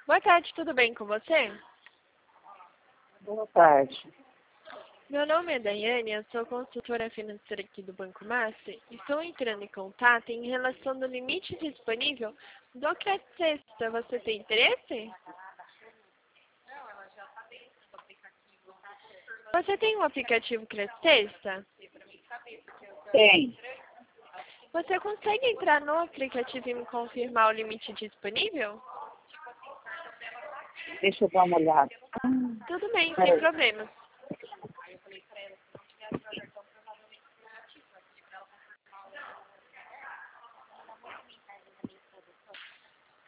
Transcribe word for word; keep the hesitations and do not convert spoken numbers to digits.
Boa tarde, tudo bem com você? Boa tarde. Meu nome é Daiane, eu sou consultora financeira aqui do Banco Master. Estou entrando em contato em relação ao limite disponível do crédito sexta. Você tem interesse? Você tem um aplicativo crédito sexta? Tem. Você consegue entrar no aplicativo e me confirmar o limite disponível? Deixa eu dar uma olhada. Tudo bem, sem Peraí. problemas.